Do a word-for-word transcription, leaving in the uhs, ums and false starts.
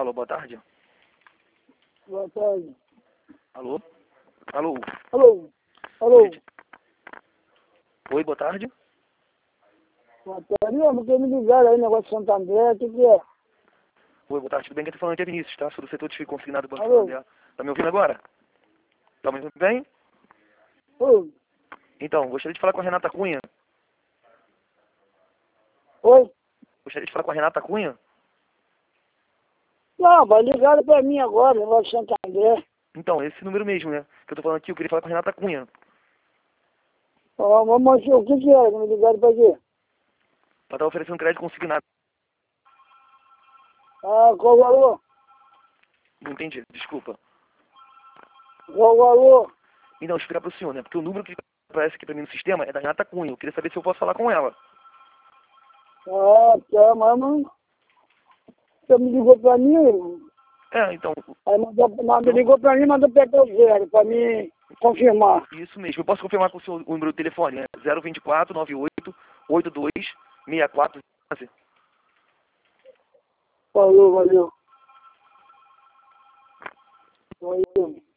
Alô, boa tarde. Boa tarde. Alô? Alô? Alô? Alô? Oi, boa tarde. Boa tarde. Eu não me ligaram aí, negócio de Santo André, o que que é? Oi, boa tarde. Tudo bem? Quem tá falando aqui é Vinícius, tá? Sou do setor de consignado do Banco Alô? Santander. Tá me ouvindo agora? Tá me ouvindo bem? Oi? Então, gostaria de falar com a Renata Cunha. Oi? Gostaria de falar com a Renata Cunha? Não, vai ligar pra mim agora, negócio de Santo André. Então, esse número mesmo, né? Que eu tô falando aqui, eu queria falar com a Renata Cunha. Ó, mas o que que é? Me ligaram pra quê? Ela tá oferecendo crédito consignado. Ah, qual o valor? Não entendi, desculpa. Qual o valor? Então, explicar pro senhor, né? Porque o número que aparece aqui pra mim no sistema é da Renata Cunha. Eu queria saber se eu posso falar com ela. Ah, tá, mas não... Você me ligou pra mim, É, então, aí mandou, mandou, ligou pra mim, mandou pegar o zero, pra mim confirmar. isso mesmo. Eu posso confirmar com o senhor o número do telefone, né? zero vinte e quatro, noventa e oito, oitenta e dois, sessenta e quatro. Falou, valeu. Valeu.